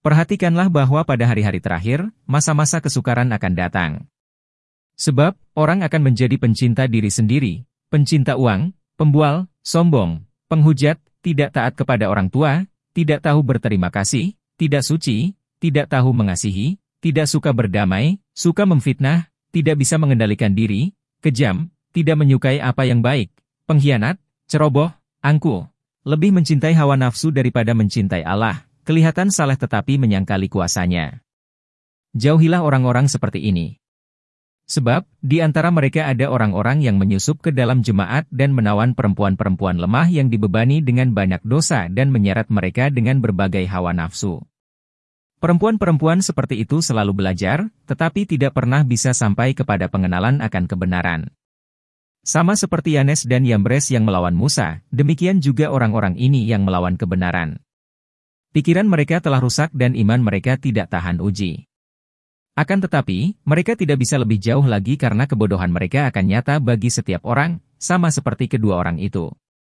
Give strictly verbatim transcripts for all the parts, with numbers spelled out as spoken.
Perhatikanlah bahwa pada hari-hari terakhir, masa-masa kesukaran akan datang. Sebab, orang akan menjadi pencinta diri sendiri, pencinta uang, pembual, sombong, penghujat, tidak taat kepada orang tua, tidak tahu berterima kasih, tidak suci, tidak tahu mengasihi, tidak suka berdamai, suka memfitnah, tidak bisa mengendalikan diri, kejam, tidak menyukai apa yang baik, pengkhianat, ceroboh, angkuh, lebih mencintai hawa nafsu daripada mencintai Allah, kelihatan saleh tetapi menyangkali kuasanya. Jauhilah orang-orang seperti ini. Sebab, di antara mereka ada orang-orang yang menyusup ke dalam jemaat dan menawan perempuan-perempuan lemah yang dibebani dengan banyak dosa dan menyeret mereka dengan berbagai hawa nafsu. Perempuan-perempuan seperti itu selalu belajar, tetapi tidak pernah bisa sampai kepada pengenalan akan kebenaran. Sama seperti Yanes dan Yambres yang melawan Musa, demikian juga orang-orang ini yang melawan kebenaran. Pikiran mereka telah rusak dan iman mereka tidak tahan uji. Akan tetapi, mereka tidak bisa lebih jauh lagi karena kebodohan mereka akan nyata bagi setiap orang, sama seperti kedua orang itu.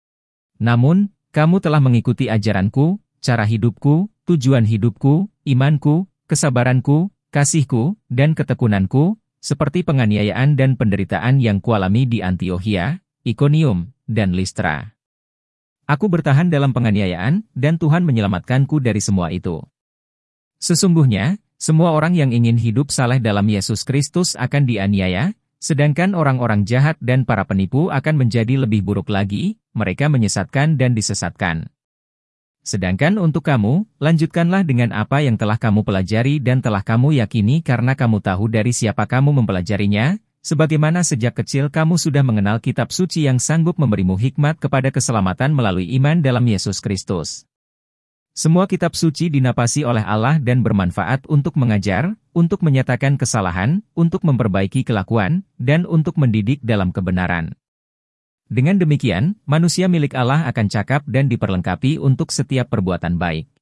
Namun, kamu telah mengikuti ajaranku, cara hidupku, tujuan hidupku, imanku, kesabaranku, kasihku, dan ketekunanku, seperti penganiayaan dan penderitaan yang kualami di Antiokhia, Ikonium, dan Listra. Aku bertahan dalam penganiayaan, dan Tuhan menyelamatkanku dari semua itu. Sesungguhnya, semua orang yang ingin hidup saleh dalam Yesus Kristus akan dianiaya, sedangkan orang-orang jahat dan para penipu akan menjadi lebih buruk lagi, mereka menyesatkan dan disesatkan. Sedangkan untuk kamu, lanjutkanlah dengan apa yang telah kamu pelajari dan telah kamu yakini karena kamu tahu dari siapa kamu mempelajarinya, sebagaimana sejak kecil kamu sudah mengenal kitab suci yang sanggup memberimu hikmat kepada keselamatan melalui iman dalam Yesus Kristus. Semua kitab suci dinapasi oleh Allah dan bermanfaat untuk mengajar, untuk menyatakan kesalahan, untuk memperbaiki kelakuan, dan untuk mendidik dalam kebenaran. Dengan demikian, manusia milik Allah akan cakap dan diperlengkapi untuk setiap perbuatan baik.